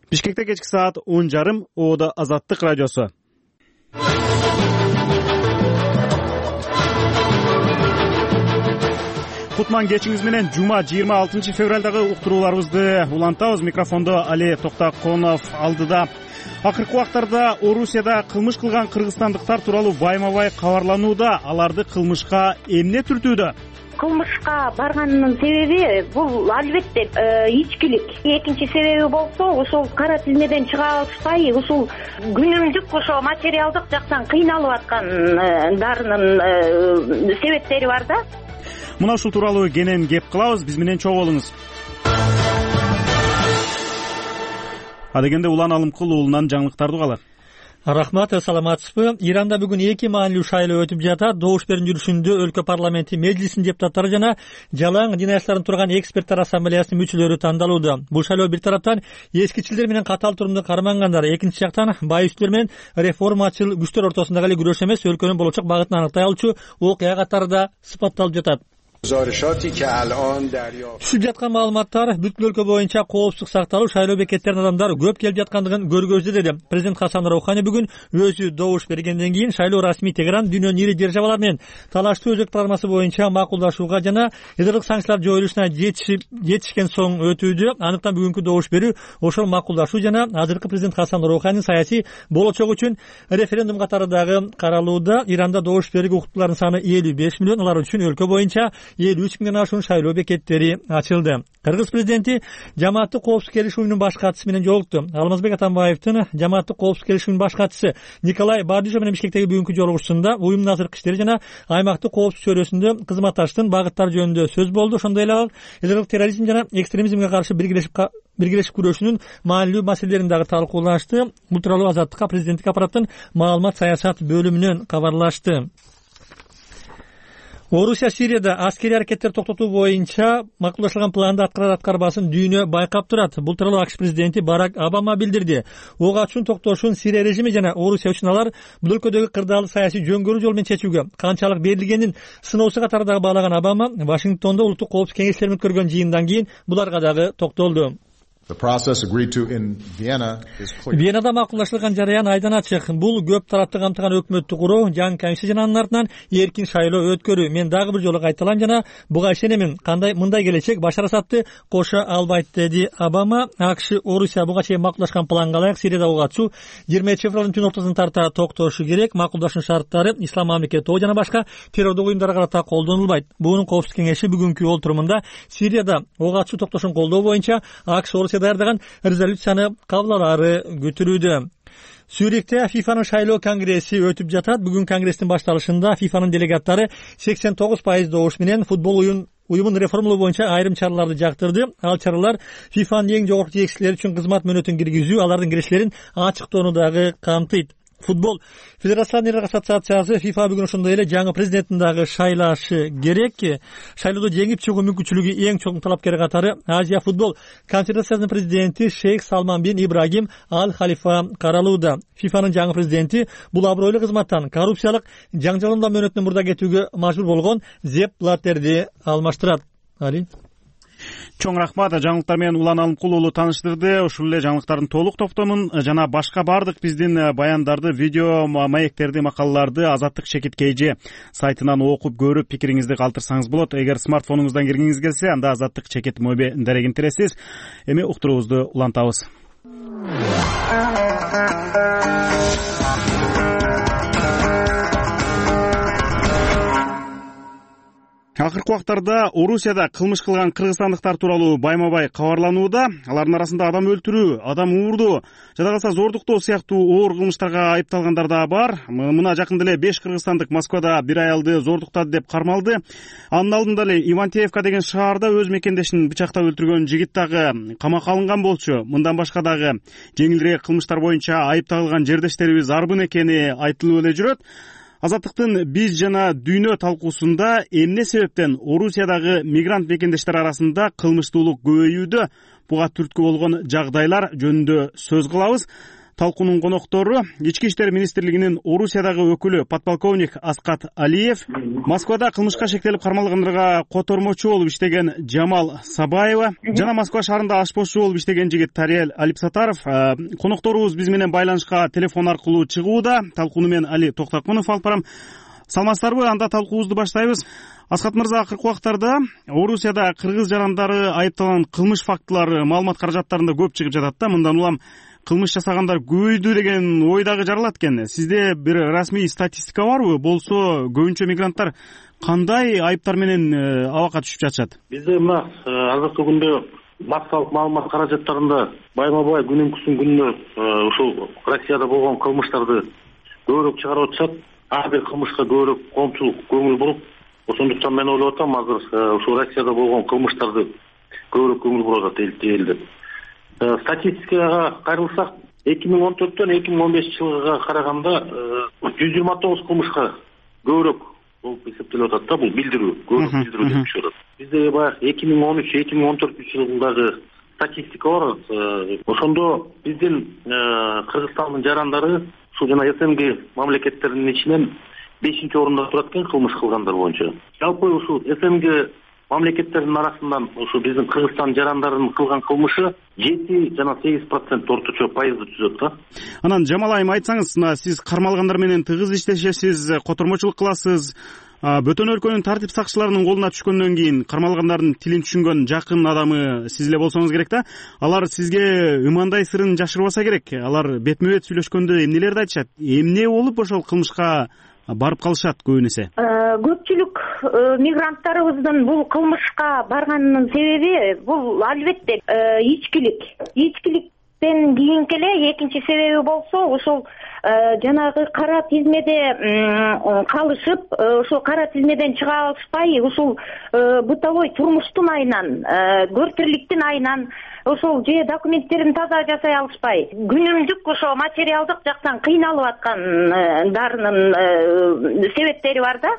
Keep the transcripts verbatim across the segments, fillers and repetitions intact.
Бишкекте кечки саат он жарым, Оодо Азаттык радиосу. Кутман кечиңиз менен жума жыйырма алтынчы февралдагы уктурууларыбызды улантабыз. Микрофондо Али Токтоконов алдыда. Акыркы убактарда Орусияда кылмыш кылган кыргызстандыктар тууралуу байма-бай кабарланууда. Аларды кылмышка эмне түртүүдө? Кылмышка барганынын себеби бул албетте ичкилик. Экинчи себеби болсо ошол кара тизмеден чыга алышпай, ушул күнүмдүк ошо материалдык жактан кыйналып аткандарынын себептери бар да. Мына ушул тууралуу кенен кеп кылабыз. Биз менен чогуу болуңуз. Адегенде Улан Алымкул уулунан жаңылыктарды угалы. Рахмат, саламатсызбы? Иранда бүгүн эки маанилүү шайлоо өтүп жатат. Добуш берүү жүрүшүндө өлкө парламенти межлисинин депутаттары жана жалаң жинаяттарын турган эксперттер ассамблеясынын мүчөлөрү тандалууда. Бул шайлоо бир тараптан эскичилдер менен катаал турумда кармангандар, экинчи жактан байүстөр менен реформачыл күчтөр ортосундагы эле күрөш эмес, өлкөнүн болочок багытын аныктай алчу окуя катары да сыпатталып жатат. Түшүп жаткан маалыматтар бүткүл өлкө боюнча коопсуздук сакталып, шайлоо бекеттерине адамдар көп келип жаткандыгын көргөздү, деди президент Хасан Роухани. Бүгүн өзү добуш бергенден кийин шайлоо расмий Тегеран дүйнөнүн ири державалары менен талаштуу өзөк тармасы боюнча макулдашууга жана ядердик санкциялар жоюлушуна жетишкен соң өтүүдө. Анықтан бүгүнкү добуш берүү ошол макулдашуу жана азыркы президент Хасан Роуханин саясий болочогу үчүн референдум катары дагы каралууда. Иранда добуш берүүгө укуктуулардын саны элүү беш миллион, алар үчүн өлкө боюнча элүү үч миңден ашуун шайлоо бекеттери ачылды. Кыргыз президенти жамааттык коопсуздук келишүүнүн баш катчысы менен жолукту. Алмазбек Атамбаевдин жамааттык коопсуздук келишүүнүн баш катчысы Николай Бардюжо менен Бишкектеги бүгүнкү жолугушуусунда уюмдун азыркы иштери жана аймактык коопсуздук чөйрөсүндө кызматташтын багыттары жөнүндө сөз болду. Ошондой эле ал элдик терроризм жана экстремизмге каршы биргелешип биргелешип күрөшүүнүн маанилүү маселелерин дагы талкуулашты. Бул тууралуу Азаттыкка президенттик аппараттын маалымат саясат бөлүмүнөн кабарлашты. Орусия Сирияда аскерий аракеттер токтотуу боюнча макулдашылган планды аткарар аткарбасын дүйнө байкап турат. Бул тууралуу АКШ президенти Барак Обама билдирди. Ок атуушун токтошун Сирия режими жана Орусия үчүн алар бул өлкөдөгү кырдаалды саясий жөнгөрүү жол менен чечүүгө канчалык берилгенин сыноосу катары дагы баалаган Обама Вашингтондо улуттук коопсуздук кеңештерин өткөргөн жыйындан кийин буларга дагы токтолду. Венада макулдашылган жараян айдан ачык. Бул көп тарапты камтыган өкмөттү куруу, жаңы комиссия жана анын артынан эркин шайлоо өткөрүү. Мен дагы бир жолу кайталам жана буга ишенемин. Кандай мындай келечек Башар Асадты кошо албайт, деди Обама. АКШ Орусия буга чейин макулдашкан планга ылайык Сирияда ок атуу жыйырма эки февралдын түн ортосуна тарта токтошу керек. Макулдашуу шарттары Ислам мамлекети тобу жана башка террордук уюмдарга карата колдонулбайт. Буунун коопсуздук кеңеши бүгүнкү олтурумунда Сирияда ок атуу токтошун колдоо боюнча АКШ Орусия даярдаган резолюцияны кабыл алаары күтүлүүдө. Сюрикте ФИФАнын шайлоо конгресси өтүп жатат. Бүгүн конгресстин башталышында ФИФАнын делегаттары сексен тогуз пайыз добуш менен футбол уюн уюмун реформалоо боюнча айрым чараларды жактырды. Ал чаралар ФИФАнын эң жогорку жетекчилери үчүн кызмат мөөнөтүн киргизүү, алардын кирештерин ачыктоону дагы камтыйт. Футбол Федерациялар ассоциациясы ФИФА бүгүн ошондой эле жаңы президентин дагы шайлашы керек. Шайлоодо жеңип чыгуу мүмкүнчүлүгү эң чоң талапкер катары Азия футбол конфедерациясынын президенти Шейх Салман бин Ибрагим Ал Халифа каралууда. ФИФАнын жаңы президенти бул абройлуу кызматтан коррупциялык жаңжалымдоо мөөнөтүнөн мурда кетүүгө мажбур болгон Зеп Блаттерди алмаштырат. Али Чоң рахмат. Жаңылыктар менен Улан Алымкул уулу тааныштырды. Ушул эле жаңылыктардын толук топтомун жана башка бардык биздин баяндарды, видео маектерди, макалаларды Азаттык чекит kg сайтынан окуп көрүп пикириңизди калтырсаңыз болот. Эгер смартфонуңуздан киргиңиз келсе, анда Азаттык чекит моби дарегин киресиз. Эми уктуруубузду улантабыз. Акыркы убактарда Орусияда кылмыш кылган кыргызстандыктар тууралуу байма-бай кабарланууда. Алардын арасында адам өлтүрүү, адам уурдоо, жада калса зордуктоо сыяктуу оор кылмыштарга айыпталгандар да бар. Мына жакында эле беш кыргызстандык Москвада бир аялды зордуктады деп кармалды. Анын алдында эле Ивантеевка деген шаарда өз мекендешин бычактап өлтүргөн жигит дагы камакка алынган болчу. Мындан башка дагы жеңилирээк кылмыштар боюнча айыпталган жердештерибиз арбын экени айтылып эле жүрөт. Азаттыктын биз жана дүйнө талкуусунда эмне себептен Орусиядагы мигрант мекендештер арасында кылмыштуулук көбөйүүдө, буга түрткү болгон жагдайлар жөнүндө сөз кылабыз. талкуунун коноктору ички иштер министрлигинин Орусиядагы өкүлү подполковник Аскат Алиев, Москвада кылмышка шектелип кармалгандарга котормочу болуп иштеген Жамал Сабаева жана Москва шаарында ашпозчу болуп иштеген жигит Тариел Алипсатаров. Конокторубуз биз менен байланышка телефон аркылуу чыгууда. Талкууну мен Али Токтокунов алып барам. Саламатсыздарбы? Анда талкуубузду баштайбыз. Аскат мырза, акыркы убактарда Орусияда кыргыз жарандары айыпталган кылмыш фактылары маалымат каражаттарында көп чыгып жатат да. Мындан улам кылмыш жасагандар көбөйдү деген ой дагы жаралат экен. Сизде бир расмий статистика барбы? Болсо көбүнчө мигранттар кандай айыптар менен абакка түшүп жатышат? Бизде мына азыркы күндө массалык маалымат каражаттарында байма-бай күнүнкүсүн күнүнө ушул Россияда болгон кылмыштарды көбүрөөк чыгарып атышат. Ар бир кылмышка көбүрөөк коомчулук көңүл буруп, ошондуктан мен ойлоп атам, азыр ушул Россияда болгон кылмыштарды көбүрөөк көңүл буруп атат эл деп. Статистикага кайрылсак, эки миң он төрттөн эки миң он бешинчи жылга караганда жүз жыйырма тогуз кылмышка көбүрөөк болуп эсептелип атат да, бул билдирүү, көбүрөөк билдирүү деп түшүп атат. Бизде баягы эки миң он үч эки миң он төртүнчү жылдагы статистика бар. Ошондо биздин Кыргызстандын жарандары ушул жана СНГ мамлекеттеринин ичинен бешинчи орунда турат экен кылмыш кылгандар боюнча. Жалпы ушул СНГ мамлекеттеринин арасынан ушу биздин Кыргызстан жарандарынын кылган кылмышы жети жана сегиз процент орточо пайызды түзөт да. Анан Жамал айым, айтсаңыз, сиз кармалгандар менен тыгыз иштешесиз, котормочулук кыласыз. Бөтөн өлкөнүн тартип сакчыларынын колуна түшкөндөн кийин кармалгандардын тилин түшүнгөн жакын адамы сиз эле болсоңуз керек да. Алар сизге ымандай сырын жашырбаса керек. Алар бетме бет сүйлөшкөндө эмнелерди айтышат? Эмне болуп ошол кылмышка барып калышат көбүн эсе? Көпчүлүк мигранттарыбыздын бул кылмышка барганынын себеби бул албетте ичкилик. Ичкиликтен кийинки эле экинчи себеби болсо ушул жанагы кара тизмеде калышып, ошол кара тизмеден чыга алышпай, ушул бытовой турмуштун айынан, көртүрлүктүн айынан ошол же документтерин таза жасай алышпай, күнүмдүк ошо материалдык жактан кыйналып аткандарынын себептери бар да.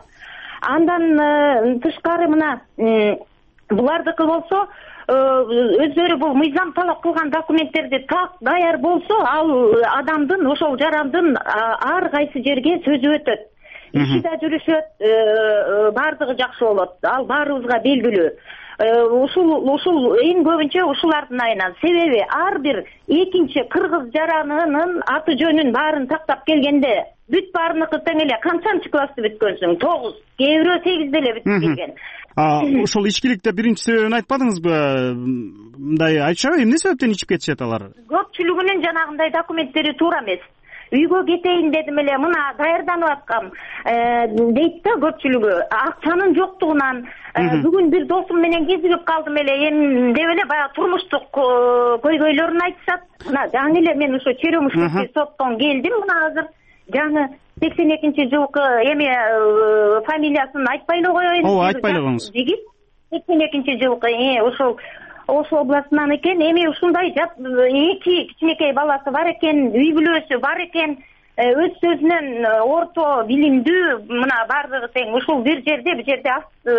Андан тышкары мына булардыкы болсо, өздөрү бул мыйзам талап кылган документтерди так даяр болсо, ал адамдын, ошол жарандын ар кайсы жерге сөзү өтөт. Иши да жүрүшөт, баардыгы жакшы болот. Ал баарыбызга белгилүү. Ушул ушул эң көбүнчө ушулардын айынан. Себеби ар бир экинчи кыргыз жаранынын аты жөнүн баарын тактап келгенде бүт баарыныкы тең эле. Канчанчы классты бүткөнсүң? тогуз. Кээ бирөө сегизде эле бүтүп келген. Ошол ичкиликте биринчи себебин айтпадыңызбы? Мындай айтышабы, эмне себептен ичип кетишет алар? Көпчүлүгүнүн жанагындай документтери туура эмес. Үйгө кетейин дедим эле, мына даярданып аткам дейт да көпчүлүгү. Акчанын жоктугунан бүгүн бир досум менен кезигип калдым эле, эми деп эле баягы турмуштук көйгөйлөрүн айтышат. Мына жаңы эле мен ошо Черемушевский соттон келдим, мына азыр жаңы сексен экинчи жылкы эми фамилиясын айтпай эле коеюн. Ооба, айтпай эле коюңуз. Жигит сексен экинчи жылкы ошол Ош областынан экен. Эми ушундай эки кичинекей баласы бар экен, үй бүлөсү бар экен. Өз сөзүнөн орто билимдүү, мына бардыгы тең ушул бир жерде, бир жерде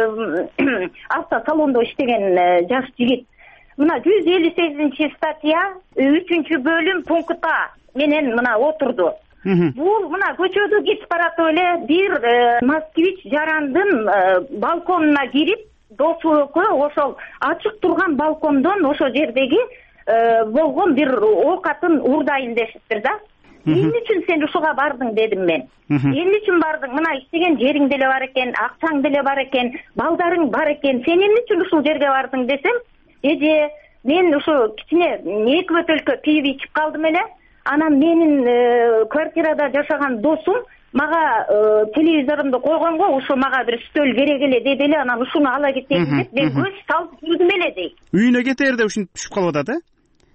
автосалондо иштеген жаш жигит. Мына жүз элүү сегизинчи статья, үчүнчү бөлүм пункт А менен мына отурду. Бул мына көчөдө кетип баратып эле бир москвич жарандын балконуна кирип, досу экөө ошол ачык турган балкондон ошол жердеги болгон бир оокатын урдайын дешиптир да. Эмне үчүн сен ушуга бардың дедим мен. Эмне үчүн бардың? Мына иштеген жериң деле бар экен, акчаң деле бар экен, балдарың бар экен. Сен эмне үчүн ушул жерге бардың десем, эже мен ушу кичине эки бөтөлкө пиво ичип калдым эле. Анан менин квартирада жашаган досум мага телевизорумду койгонго ушу мага бир стөл керек эле деди эле, анан ушуну ала кетейин деп мен көз салып жүрдүм эле дейт. Үйүнө кетерде ушинтип түшүп калып атат, э?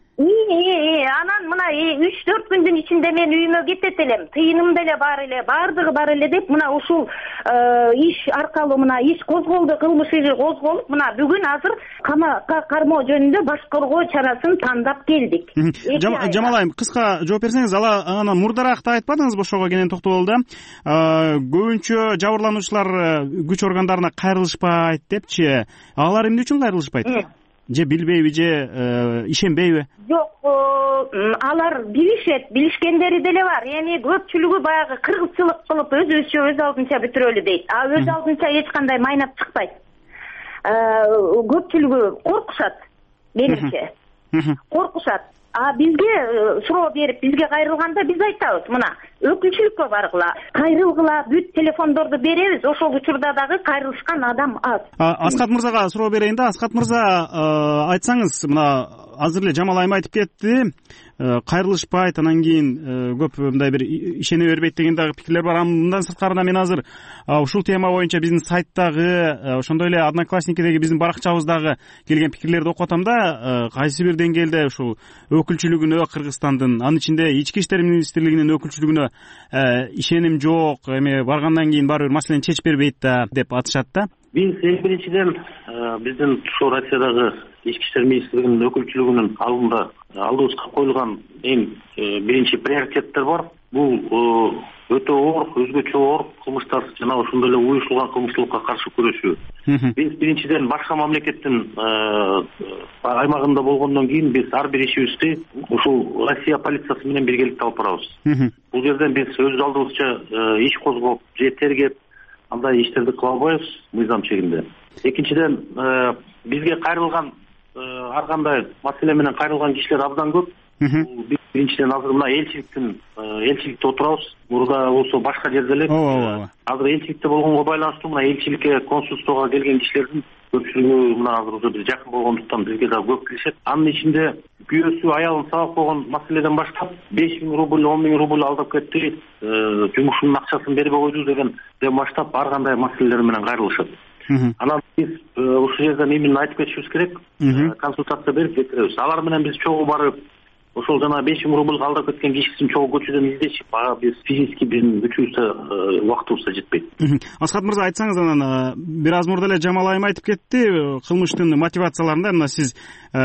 Анан мына үч төрт күндүн ичинде мен үйүмө кетет элем, тыйыным деле бар эле, баардыгы бар эле деп мына ушул иш аркылуу мына иш козголду, кылмыш иши козголуп, мына бүгүн азыр камакка кармоо жөнүндө башкаруу чарасын тандап келдик. Жамал айым, кыска жооп берсеңиз, ала анан мурдарак да айтпадыңызбы, ошого кенен токтололу да. Көбүнчө жабырлануучулар күч органдарына кайрылышпайт депчи. Алар эмне үчүн кайрылышпайт? же билбейби же ишенбейби? Жок, алар билишет, билишкендери деле бар. Эми көпчүлүгү баягы кыргызчылык кылып өзүбүзчө өз алдынча бүтүрөлү дейт. А өз алдынча эч кандай майнап чыкпайт. Көпчүлүгү коркушат, менимче. Коркушат. А бизге суроо берип, бизге кайрылганда биз айтабыз, мына, өкүлчүлүккө баргыла, кайрылгыла, бүт телефондорду беребиз, ошол учурда дагы кайрылышкан адам аз. Аскат мырзага суроо берейин да. Аскат мырза, айтсаңыз, мына азыр эле Жамал айым айтып кетти, кайрылышпайт, анан кийин көп мындай бир ишене бербейт деген дагы пикирлер бар. Мындан сырткарыда мен азыр ушул тема боюнча биздин сайттагы, ошондой эле Одноклассникидеги биздин баракчабыздагы келген пикирлерди окуп атам да, кайсы бир деңгээлде ушул өкүлчүлүгүнө Кыргызстандын, анын ичинде Ички иштер министрлигинин өкүлчүлүгүнө ишеним жок, эми баргандан кийин баары бир маселени чечип бербейт да деп атышат да. Биз эң биринчиден биздин ушул Россиядагы Ички иштер министрлигинин өкүлчүлүгүнүн алдында алдыбызга коюлган эң биринчи приоритеттер бар. Бул өтө оор, өзгөчө оор кылмыштар жана ошондой эле уюшулган кылмыштуулукка каршы күрөшүү. Биз биринчиден башка мамлекеттин аймагында болгондон кийин биз ар бир ишибизди ушул Россия полициясы менен биргеликте алып барабыз. Бул жерден биз өз алдыбызча иш козгоп же тергеп андай иштерди кыла албайбыз мыйзам чегинде. Экинчиден, бизге кайрылган ар кандай маселе менен кайрылган кишилер абдан көп. Биз биринчиден азыр мына элчиликтин элчиликте отурабыз. Мурда болсо башка жерде эле. Азыр элчиликте болгонго байланыштуу мына элчиликке, консулствого келген кишилердин көпчүлүгү мына азыр уже бир жакын болгондуктан бизге да көп келишет. Анын ичинде күйөөсү аялын сабап койгон маселеден баштап беш миң рубль, он миң рубль алдап кетти, жумушунун акчасын бербей койду дегенден баштап ар кандай маселелер менен кайрылышат. Анан биз ушул жерден именно айтып кетишибиз керек, консультация берип жеткиребиз. Алар менен биз чогуу барып, ошол жана беш миң рубль алдап кеткен кишисин чогуу көчөдөн издешип, ага биз физически биздин күчүбүзгө, убактыбызга жетпейт. Аскат мырза, айтсаңыз, анан бир аз мурда эле Жамал айым айтып кетти, кылмыштын мотивацияларында мына сиз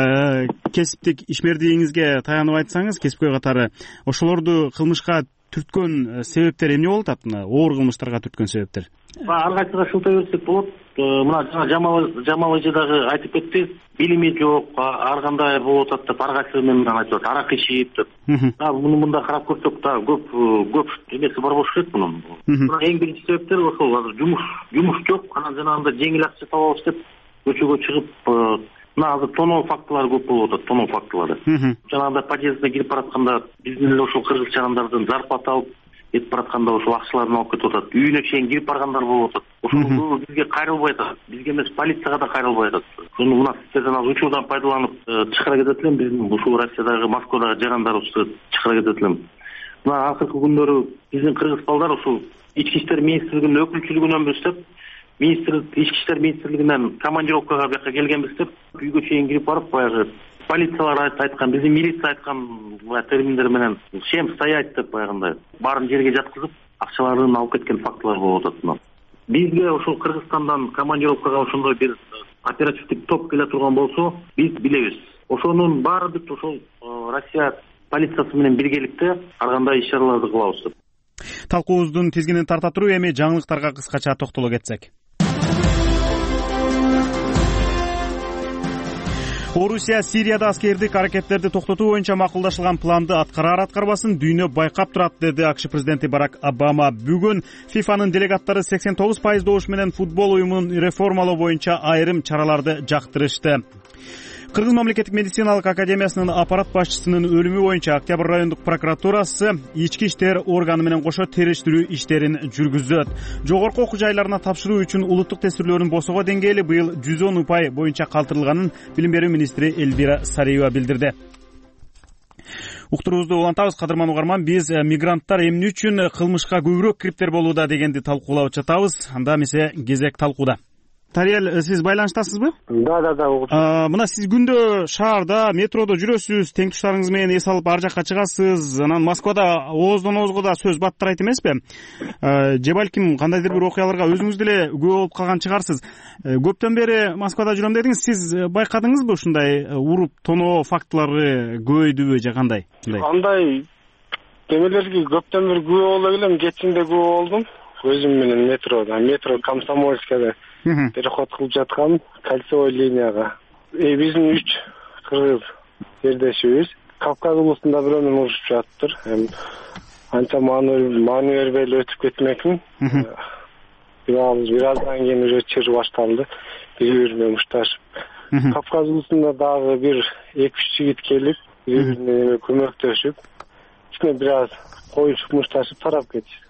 кесиптик ишмердигиңизге таянып айтсаңыз, кесипкөй катары ошолорду кылмышка түрткөн себептер эмне болуп атат? Мына оор кылмыштарга түрткөн себептер. Ар кайсыга шылтый берсек болот. Мына жана Жамал Жамал эже дагы айтып кетти, билими жок, ар кандай болуп атат деп, ар кайсы менен айтып атат, арак ичип деп. Муну мында карап көрсөк да көп көп эмеси бар болуш керек мунун. Мына эң биринчи себептер ошол, азыр жумуш жумуш жок, анан жанагындай жеңил акча табабыз деп көчөгө чыгып, мына азыр тоноо фактылары көп болуп атат, тоноо фактылары. Жанагындай подъездге кирип баратканда биздин эле ошол кыргыз чагандардын зарплата алып кетип баратканда ошол акчаларын алып кетип атат. Үйүнө чейин кирип баргандар болуп атат. Ошонун көбү бизге кайрылбай атат. Бизге эмес, полицияга да кайрылбай атат. Ошону мына сиздерден азыр учурдан пайдаланып чыгара кетет элем, биздин ушул Россиядагы, Москвадагы жарандарыбызды чыгара кетет элем. Мына акыркы күндөрү биздин кыргыз балдар ушул Ички иштер министрлигинин өкүлчүлүгүнөн бештеп, министр Ички иштер министрлигинен командировкага бияка келгенбиз деп, үйгө чейин кирип барып, баягы полициялар айткан, биздин милиция айткан терминдер менен шем стоять деп баягындай баарын жерге жаткызып, акчаларын алып кеткен фактылар болуп атат. Бизге ошол Кыргызстандан командировкага ошондой бир оперативдик топ келе турган болсо, биз билебиз. Ошонун баары бүт ошол Россия полициясы менен биргеликте ар кандай иш-чараларды кылабыз деп. Талкуубуздун тизгинин тарта туруп эми жаңылыктарга кыскача токтоло кетсек. Орусия Сирияда аскердик аракеттерди токтотуу боюнча макулдашылган планды аткарар аткарбасын дүйнө байкап турат, деди АКШ президенти Барак Обама. Бүгүн ФИФАнын делегаттары сексен тогуз пайыз добуш менен футбол уюмун реформалоо боюнча айрым чараларды жактырышты. Кыргыз мамлекеттик медициналык академиясынын аппарат башчысынын өлүмү боюнча Октябрь райондук прокуратурасы ички иштер органы менен кошо териштирүү иштерин жүргүзөт. Жогорку окуу жайларына тапшыруу үчүн улуттук тестирлөөнүн босого деңгээли быйыл жүз он упай боюнча калтырылганын билим берүү министри Эльвира Сариева билдирди. Уктуруубузду улантабыз, кадырман угарман. Биз мигранттар эмне үчүн кылмышка көбүрөөк кириптер болууда дегенди талкуулап жатабыз. Анда эмесе кезек талкууда. Тариел, сиз байланыштасызбы? Да, да, да. Мына сиз күндө шаарда, метродо жүрөсүз, тең туштарыңыз менен эс алып ар жакка чыгасыз. Анан Москвада ооздон оозго да сөз баттырайт эмеспи? Же балким кандайдыр бир окуяларга өзүңүз деле күбө болуп калган чыгарсыз. Көптөн бери Москвада жүрөм дедиңиз. Сиз байкадыңызбы ушундай уруп тоноо фактылары көбөйдүбү же кандай? Андай эмелерге көптөн бери күбө боло келем, кечинде күбө болдум. Өзүм менен метрода, метро Комсомольскада переход кылып жаткан кольцевой линияга. биздин үч кыргыз жердешибиз Кавказ улусунда бирөө менен урушуп жатыптыр. Анча маани бербей эле өтүп кетмекмин. Бир аздан кийин уже чыр башталды. Бири бири менен мушташып. Кавказ улусунда дагы бир эки үч жигит келип, бири бири менен көмөктөшүп, кичине бир аз коюшуп мушташып тарап кетишти.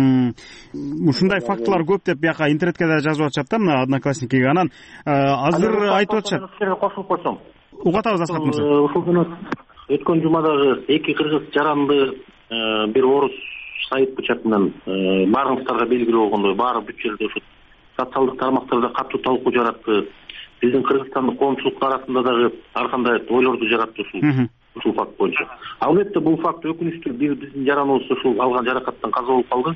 Ушундай фактылар көп деп бияка интернетке да жазып атышат да, мына Одноклассникиге. Анан азыр айтып атышат. Кошулуп койсом. Угат атабыз Аскар мырза. Ушул күнү өткөн жумадагы эки кыргыз жаранды бир орус сайып бычак менен баарыңыздарга белгилүү болгондой баары бүт жерде ушу социалдык тармактарда катуу талкуу жаратты. Биздин Кыргызстандык коомчулуктар арасында дагы ар кандай ойлорду жаратты ушул ушул факт боюнча. Албетте бул факт өкүнүчтүү. Биздин жараныбыз ушул алган жаракаттан каза болуп калды.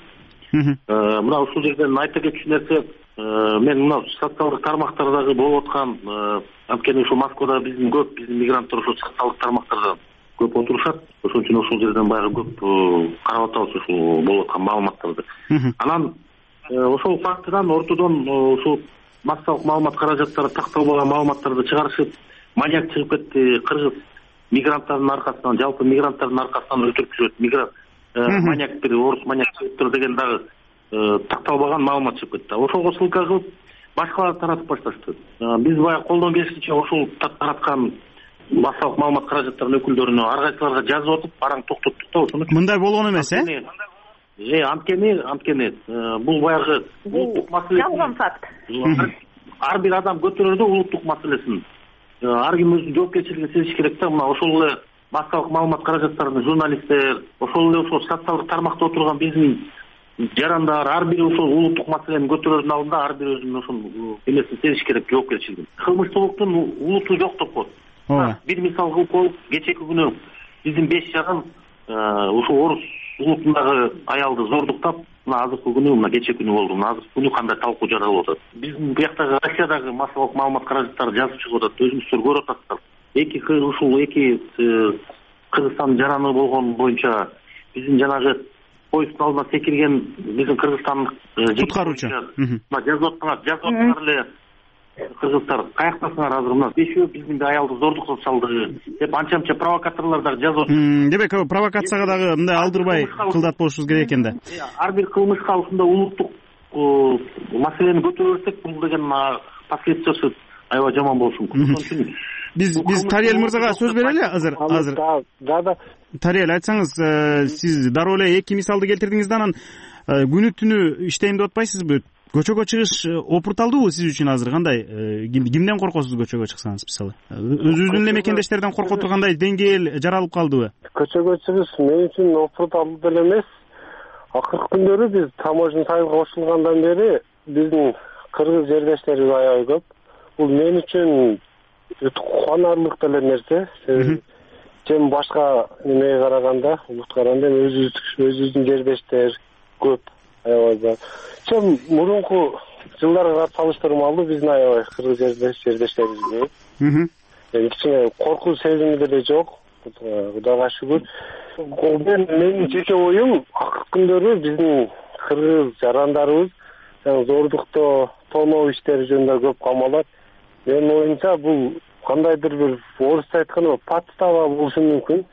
Мына ушул жерден айта кетчү нерсе, мен мына социалдык тармактардагы болуп аткан, анткени ушул Москвада биздин көп биздин мигранттар ушул социалдык тармактарда көп отурушат. Ошон үчүн ушул жерден баягы көп карап атабыз ушул болуп аткан маалыматтарды. Анан ошол фактыдан ортодон ушул массалык маалымат каражаттары такталбаган маалыматтарды чыгарышып, маньяк чыгып кетти, кыргыз мигранттардын аркасынан, жалпы мигранттардын аркасынан өлтүрүп мигрант маньяк бир орус маньяк чыгыптыр деген дагы такталбаган маалымат чыгып кетти. Ошого ссылка кылып башкалар таратып башташты. Биз баягы колдон келишинче ушул тараткан массалык маалымат каражаттарынын өкүлдөрүнө ар кайсыларга жазып атып, бараң токтоттук да ошону. Мындай болгон эмес, э? Э, анткени, анткени бул баягы улуттук маселе. Жалган факт. Ар бир адам көтөрөдө улуттук маселесин. Ар ким өзүнүн жоопкерчилигин сезиш керек да. Мына ошол эле массалык маалымат каражаттарынын журналисттер, ошол эле ошол социалдык тармакта отурган биздин жарандар ар бири ошол улуттук маселени көтөрүүнүн алдында ар бири өзүнүн ошол эмесин сезиш керек, жоопкерчилигин. Кылмыштуулуктун улуту жок деп коет. Бир мисал кылып коюп, кечеки күнү биздин беш жаран ушул орус улутундагы аялды зордуктап, мына азыркы күнү, мына кече күнү болду. Мына азыркы күнү кандай талкуу жаралып атат. Биздин бияктагы Россиядагы массалык маалымат каражаттары жазып чыгып атат. Өзүңүздөр көрүп атасыздар. Эки ушул эки Кыргызстан жараны болгон боюнча биздин жанагы поезддун алдына секирген биздин кыргызстандык куткаруучу жазып аткан, жазып аткан эле кыргыздар каяктасыңар азыр мына бешөө биздин аялды зордук салды деп анча-мынча провокаторлор дагы жазып атат. Демек провокацияга дагы мындай алдырбай кылдат болушубуз керек экен да. Ар бир кылмышка ушундай улуттук маселени көтөрө берсек, бул деген последствиясы аябай жаман болушу мүмкүн. Ошон үчүн биз биз Тариел мырзага сөз берели азыр. Азыр. Да, да. Тариел, айтсаңыз, сиз дароо эле эки мисалды келтирдиңиз да, анан күнү түнү иштейм деп атпайсызбы? Көчөгө чыгыш опурталдыбы сиз үчүн азыр? Кандай, кимден коркосуз көчөгө чыксаңыз, мисалы? Өзүбүздүн эле мекендештерден коркуп тургандай деңгээл жаралып калдыбы? Көчөгө чыгыш мен үчүн опурталдуу деле эмес. Акыркы күндөрү биз таможня сайылга кошулгандан бери биздин кыргыз жердештерибиз аябай көп. Бул мен үчүн кубанарлык деле нерсе. Чем башка немеге караганда, улутка караганда өзүбүздүн жердештер көп. Аябай. Чем мурунку жылдарга салыштырмалуу биздин аябай кыргыз жердештерибиз көп. Эми кичине коркуу сезими деле жок. Кудайга шүгүр. Мен менин жеке оюм, акыркы күндөрү биздин кыргыз жарандарыбыз зордуктоо, тоноо иштери жөнүндө көп камалат. Менин оюмча бул кандайдыр бир орусча айтканда подстава болушу мүмкүн.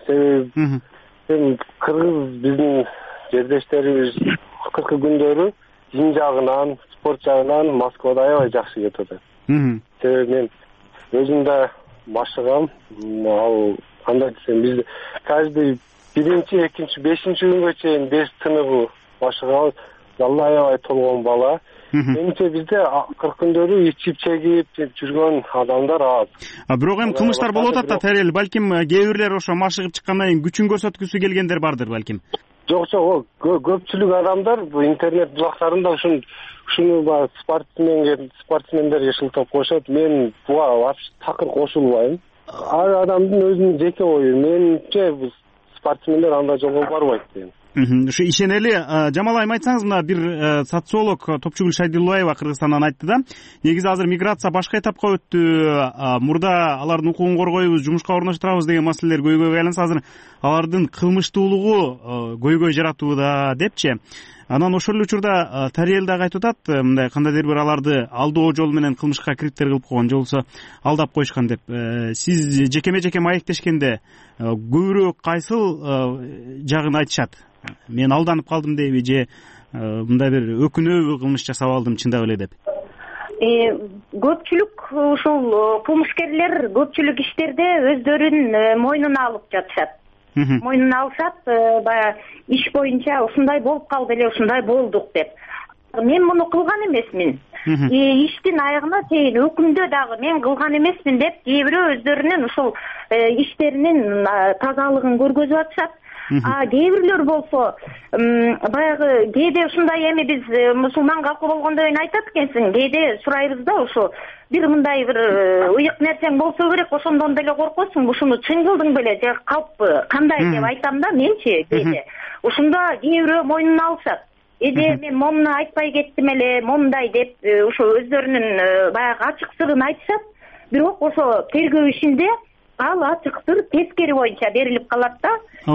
Себеби кыргыз биздин жердештерибиз акыркы күндөрү дин жагынан, спорт жагынан Москвада аябай жакшы кетип атат. Себеби мен өзүм да машыгам. Ал кандай десем, биз каждый биринчи, экинчи, бешинчи күнгө чейин беш сыныбы машыгабыз. Алла аябай толгон бала. Менимче бизде акыркы күндөрү ичип чегип жүргөн адамдар аз. А бирок эми кылмыштар болуп атат да, Тариел. Балким кээ бирлер ошо машыгып чыккандан кийин күчүн көрсөткүсү келгендер бардыр балким. Жок, жок, көпчүлүк адамдар бул интернет булактарында ушун ушуну баягы спортсменге, спортсмендерге шылтап коюшат. Мен буга вообще такыр кошулбайм. Ар адамдын өзүнүн жеке ою. Менимче бул спортсмендер андай жолго барбайт дейм. ушу ишенели. Жамал айым, айтсаңыз, мына бир социолог Топчугүл Шайдуллаева Кыргызстандан айтты да, негизи азыр миграция башка этапка өттү, мурда алардын укугун коргойбуз, жумушка орноштурабыз деген маселелер көйгөйгө айланса, азыр алардын кылмыштуулугу көйгөй жаратууда депчи. Анан ошол эле учурда Тариел дагы айтып атат, мындай кандайдыр бир аларды алдоо жол менен кылмышка кириптер кылып койгон, же болбосо алдап коюшкан деп. Сиз жекеме жеке маектешкенде көбүрөөк кайсыл жагын айтышат? Мен алданып калдым дейби, же мындай бир өкүнөбү, кылмыш жасап алдым чындап эле деп? Көпчүлүк ушул кылмышкерлер көпчүлүк иштерде өздөрүн мойнуна алып жатышат. Мойнуна алышат, баягы иш боюнча ушундай болуп калды эле, ушундай болдук деп. Мен муну кылган эмесмин. Иштин аягына чейин өкүмдө дагы мен кылган эмесмин деп, кээ бирөө өздөрүнүн ушул иштеринин тазалыгын көргөзүп атышат. А кээ бирлөр болсо баягы кээде ушундай, эми биз мусулман калкы болгондон кийин айтат экенсиң, кээде сурайбыз да, ушу бир мындай бир ыйык нерсең болсо керек, ошондон деле коркосуң, ушуну чын кылдың беле же калппы, кандай деп айтам да менчи кээде. Ушунда кээ бирөө мойнуна алышат. Эже мен момуну айтпай кеттим эле, момундай деп ушу өздөрүнүн баягы ачык сырын айтышат. Бирок ошо тергөө ишинде ал ачык сыр тескери боюнча берилип калат да.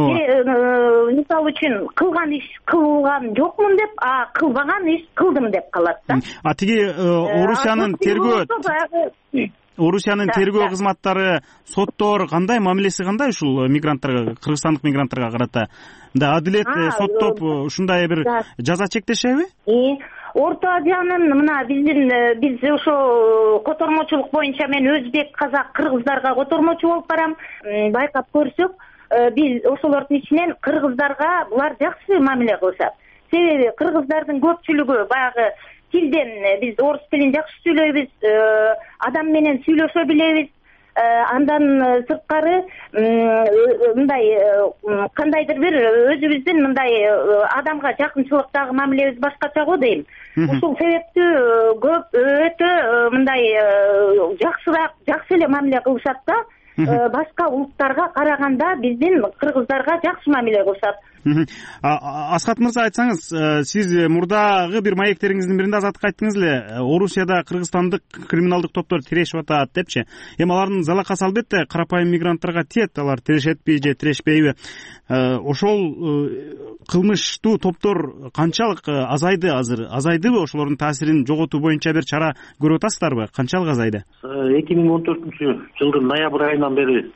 Мисалы үчүн кылган иш кылган жокмун деп, а кылбаган иш кылдым деп калат да. А тиги Орусиянын тергөө Орусиянын тергөө кызматтары, соттор кандай, мамилеси кандай ушул мигранттарга, кыргызстандык мигранттарга карата? Мындай адилет соттоп ушундай бир жаза чектешеби? Орто Азиянын мына биздин биз ошо котормочулук боюнча мен өзбек, казак, кыргыздарга котормочу болуп барам. Байкап көрсөк, биз ошолордун ичинен кыргыздарга булар жакшы мамиле кылышат. Себеби кыргыздардын көпчүлүгү баягы тилден, биз орус тилин жакшы сүйлөйбүз, адам менен сүйлөшө билебиз. Андан сырткары мындай кандайдыр бир өзүбүздүн мындай адамга жакынчылыктагы мамилебиз башкача го дейм. Ушул себептүү көп өтө мындай жакшыраак, жакшы эле мамиле кылышат да. Башка улуттарга караганда биздин кыргыздарга жакшы мамиле кылышат. Асхат мырза, айтсаңыз, сиз мурдагы бир маектериңиздин биринде азаттыкка айттыңыз эле, Орусияда кыргызстандык криминалдык топтор тирешип атат депчи. Эми алардын залакасы албетте карапайым мигранттарга тиет, алар тирешетпи же тирешпейби? Ошол кылмыштуу топтор канчалык азайды азыр? Азайдыбы? Ошолордун таасирин жоготуу боюнча бир чара көрүп атасыздарбы? Канчалык азайды? эки миң он төртүнчү жылдын ноябрь айынан бери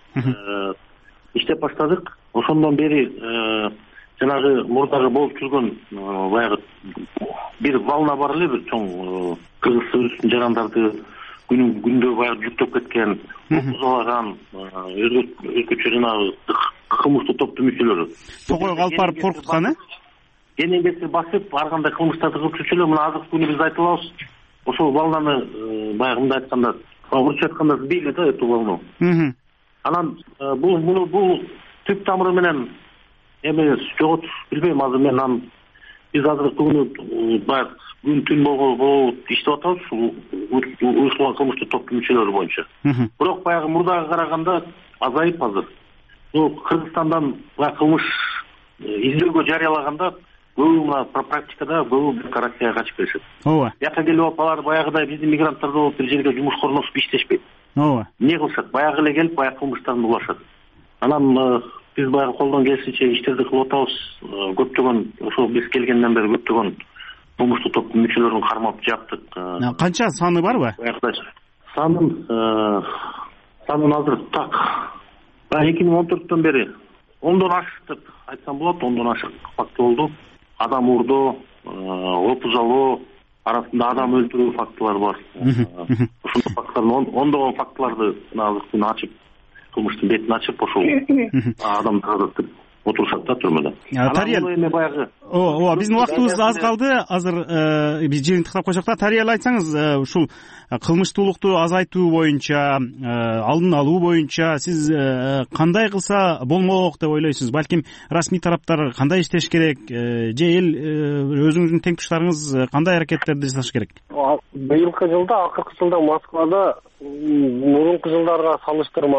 иштеп баштадык. Ошондон бери жанагы мурдагы болуп жүргөн баягы бир волна бар эле, бир чоң кыргыз жарандарды күнү күндө баягы жүктөп кеткен, бузалаган, өзгөчө жанагы кылмыштуу топтун мүчөлөрү. Токойго алып барып коркуткан, э? Кенеңгеси басып, ар кандай кылмыштарды кылып жүрчүлөр. Мына азыркы күнү биз айта алабыз. Ошол волнаны баягы мындай айтканда, орусча айтканда сбили да эту волну. Анан бул муну бул түп тамыры менен эми жоготуш билбейм, азыр мен анан биз азыркы күнү баягы күн түн болуп иштеп атабыз ушул уюштурулган кылмыштуу топтун мүчөлөрү боюнча. Бирок баягы мурдага караганда азайып азыр. Бул Кыргызстандан баягы кылмыш издөөгө жарыялаганда көбү мына практикада көбү Россияга качып келишет. Ооба. Бияка келип алып алар баягыдай биздин мигранттар болуп бир жерге жумушка орношуп иштешпейт. Ооба. Эмне кылышат? Баягы эле келип баягы кылмыштарын улашат. Анан биз баягы колдон келишинче иштерди кылып атабыз. Көптөгөн ошол биз келгенден бери көптөгөн кылмыштуу топтун мүчөлөрүн кармап жаптык. Канча саны барбы? Санын санын азыр так эки миң он төрттөн бери ондон ашык деп айтсам болот, ондон ашык факт болду. Адам урдоо, опузалоо, арасында адам өлтүрүү фактылары бар. Ушул факттардын ондогон фактыларды азыркы күнү ачып, кылмыштын бетин ачып, ошол адамды азаттып отурушат да түрмөдө. Тариел эми баягы. Ооба, биздин убактыбыз аз калды. Азыр биз жыйынтыктап койсок да, Тариел, айтсаңыз, ушул кылмыштуулукту азайтуу боюнча, алдын алуу боюнча сиз кандай кылса болмок деп ойлойсуз? Балким расмий тараптар кандай иштеш керек, же эл өзүңүздүн теңтуштарыңыз кандай аракеттерди жасаш керек? Быйылкы жылда, акыркы жылда Москвада мурунку жылдарга салыштырмалуу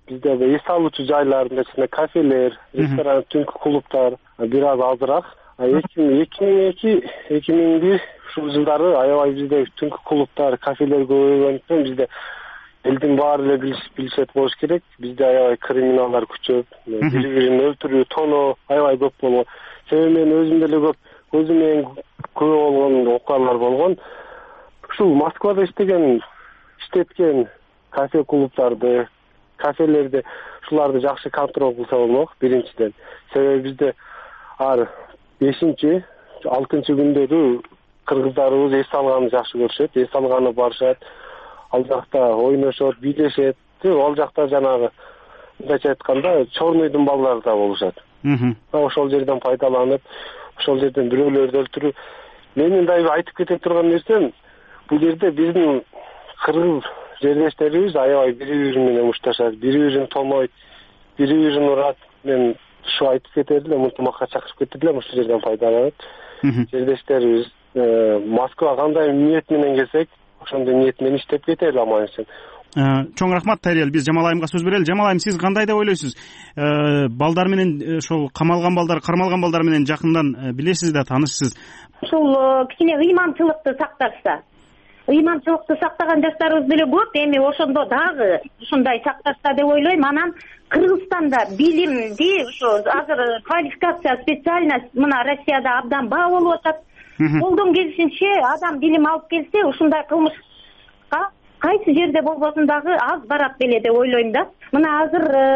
бизде эс алуучу жайлардын ичинде кафелер, ресторан, түнкү клубтар бир аз азыраак. эки миң эки эки миң бир ушул жылдары аябай бизде түнкү клубтар, кафелер көбөйгөндүктөн бизде элдин баары эле билишет болуш керек. Бизде аябай криминалдар күчөп, бири бирин өлтүрүү, тоноо аябай көп болгон. Себеби мен өзүм деле көп көзүм менен көрүп болгон окуялар болгон. Ушул Москвада иштеген, иштеткен кафе клубтарды, кафелерди, ушуларды жакшы контроль кылса болмок биринчиден. Себеби бизде ар бешинчи, алтынчы күндөрү кыргыздарыбыз эс алганды жакшы көрүшөт, эс алганы барышат. Ал жакта ойношот, бийлешет. Ал жакта жанагы мындайча айтканда чорныйдын балдары да болушат. Ошол жерден пайдаланып, ошол жерден бирөөлөрдү өлтүрүү. Менин дайы айтып кете турган нерсем, бул жерде биздин кыргыз жерлештерибиз аябай бири бири менен ушташат, бири бирин тонойт, бири бирин урат. Мен ушу айтып кетер элем, ынтымакка чакырып кетер элем, ушул жерден пайдаланып. Жерлештерибиз Москва кандай ниет менен келсек, ошондой ниет менен иштеп кетели аман эсен. Чоң рахмат Тарел. Биз Жамал айымга сөз берели. Жамал айым, сиз кандай деп ойлойсуз? Балдар менен, ошол камалган балдар, кармалган балдар менен жакындан билесиз да, таанышсыз. Ушул кичине ыйманчылыкты сакташса, ыйманчылыкты сактаган жаштарыбыз деле көп. Эми ошондо дагы ушундай сакташса деп ойлойм. Анан Кыргызстанда билимди, ушу азыр квалификация, специальность мына Россияда абдан баа болуп атат. Колдон келишинче адам билим алып келсе, ушундай кылмышка кайсы жерде болбосун дагы аз барат беле деп ойлойм да. Мына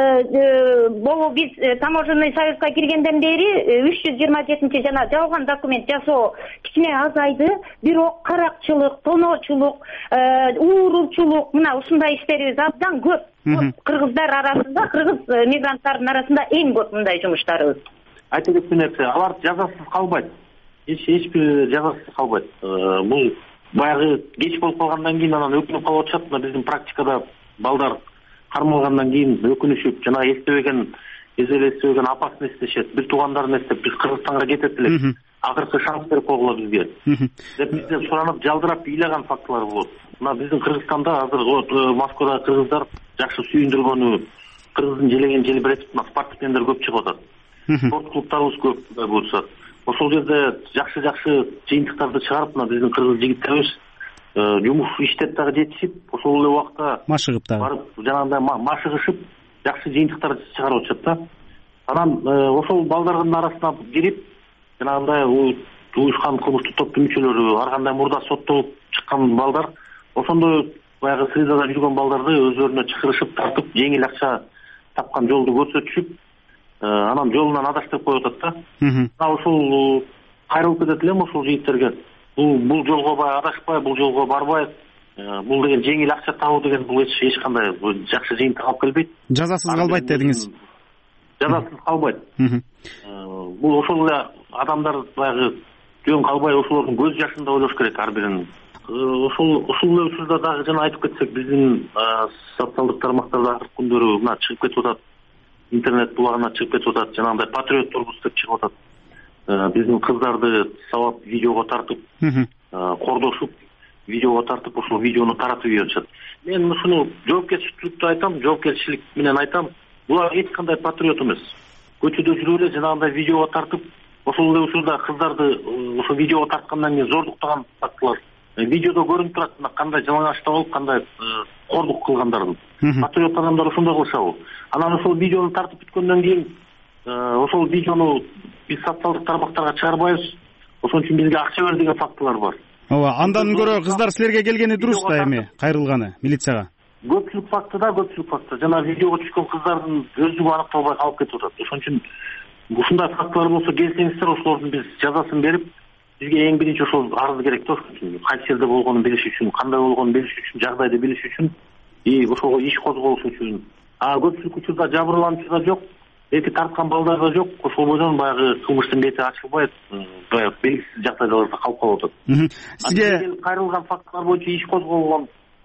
азыр болу биз таможенный союзга киргенден бери үч жүз жыйырма жетинчи жана жалган документ жасоо кичине азайды. Бирок каракчылык, тоноочулук, уурулчулук, мына ушундай иштерибиз абдан көп. Кыргыздар арасында, кыргыз мигранттардын арасында эң көп мындай жумуштарыбыз. Айта кеткен нерсе, алар жазасыз калбайт. Эч эч бир жазасыз калбайт. Бул баягы кеч болуп калгандан кийин анан өкүнүп калып атышат. Мына биздин практикада балдар кармалгандан кийин өкүнүшүп, жана эстебеген, эзеле эстебеген апасын эстешет, бир туугандарын эстеп, биз Кыргызстанга кетет элек. Акыркы шанс берип койгула бизге. Деп бизден суранып, жалдырап ыйлаган фактылар болот. Мына биздин Кыргызстанда азыр Москвада кыргыздар жакшы сүйүндүргөнү, кыргыздын желеген желбиретип, мына спортсмендер көп чыгып атат. Спорт клубтарыбыз көп болушат. Ошол жерде жакшы-жакшы жыйынтыктарды чыгарып, мына биздин кыргыз жигиттерибиз жумуш иштеп дагы жетишип, ошол эле убакта машыгып дагы барып, жанагындай машыгышып, жакшы жыйынтыктарды чыгарып атышат да. Анан ошол балдардын арасына кирип, жанагындай уюшкан кылмыштык топтун мүчөлөрү, ар кандай мурда соттолуп чыккан балдар, ошондой баягы средада жүргөн балдарды өзүлөрүнө чакырышып тартып, жеңил акча тапкан жолду көрсөтүшүп, анан жолунан адаштырып коюп атат да. Ошол кайрылып кетет элем ошол жигиттерге. Бул бул жолго баягы адашпай, бул жолго барбай, бул деген жеңил акча табуу деген бул эч эч кандай жакшы жыйынтык алып келбейт. Жазасыз калбайт дедиңиз. Жазасыз калбайт. Бул ошол эле адамдар баягы жөн калбай ошолордун көз жашында ойлош керек ар бирин. Ошол ушул эле учурда дагы жана айтып кетсек, биздин социалдык тармактарда акыркы күндөрү мына чыгып кетип атат. Интернет булагына чыгып кетип атат, жанагындай патриотторбуз деп чыгып атат. Биздин кыздарды сабап видеого тартып, кордошуп, видеого тартып, ошол видеону таратып ийишет. Мен ушуну жоопкерчиликтүү айтам, жоопкерчилик менен айтам. Булар эч кандай патриот эмес. Көчөдө жүрүп эле жанагындай видеого тартып, ошол эле учурда кыздарды ошо видеого тарткандан кийин зордуктаган фактылар видеодо көрүнүп турат, кандай жалаңачта болуп, кандай кордук кылгандарын. Патриот адамдар ошондой кылышабы. Анан ошол видеону тартып бүткөндөн кийин ошол видеону биз социалдык тармактарга чыгарбайбыз. Ошон үчүн бизге акча бер деген фактылар бар. Ооба, андан көрө кыздар силерге келгени дуруш да эми, кайрылганы милицияга. Көпчүлүк фактыда, көпчүлүк фактыда жана видеого түшкөн кыздардын өздүгү аныкталбай калып кетип атат. Ошон үчүн ушундай фактылар болсо келсеңиздер, ошолордун биз жазасын берип, бизге эң биринчи ошол арыз керек да. Кайсы жерде болгонун билиш үчүн, кандай болгонун билиш үчүн, жагдайды билиш үчүн, и ошого иш козголуш үчүн. А көпчүлүк учурда жабырлануучу да жок, эти тарткан балдар да жок. Ошол бойдон баягы кылмыштын бети ачылбай, баягы белгисиз жагдайларда калып калып атат. Сизге кайрылган фактылар боюнча иш козголгон,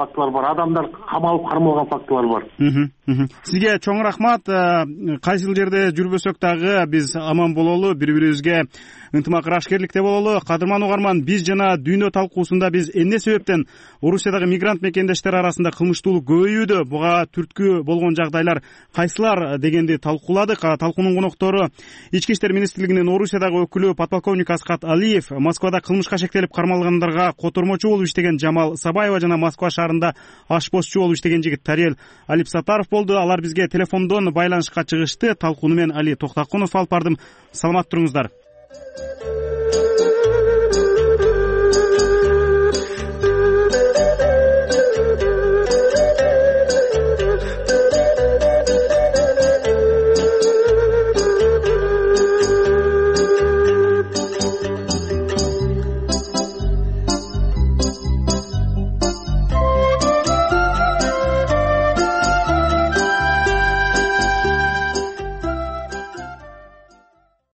фактылар бар, адамдар камалып кармалган фактылар бар. Сизге чоң рахмат. Кайсыл жерде жүрбөсөк дагы биз аман бололу, бири бирибизге ынтымак ырашкерликте бололу. Кадырман угарман, биз жана дүйнө талкуусунда биз эмне себептен Орусиядагы мигрант мекендештер арасында кылмыштуулук көбөйүүдө, буга түрткү болгон жагдайлар кайсылар дегенди талкууладык. Талкуунун коноктору Ички иштер министрлигинин Орусиядагы өкүлү подполковник Аскат Алиев, Москвада кылмышка шектелип кармалгандарга котормочу болуп иштеген Жамал Сабаева жана Москва шаарында ашпозчу болуп иштеген жигит Тариел Алипсатаров болду. Алар бизге телефондон байланышка чыгышты. Талкууну мен Али Токтокунов алып бардым. Саламат туруңуздар.